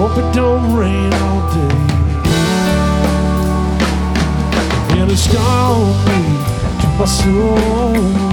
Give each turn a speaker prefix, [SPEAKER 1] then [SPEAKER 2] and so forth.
[SPEAKER 1] hope it don't rain all day. And it's gone me to my soul.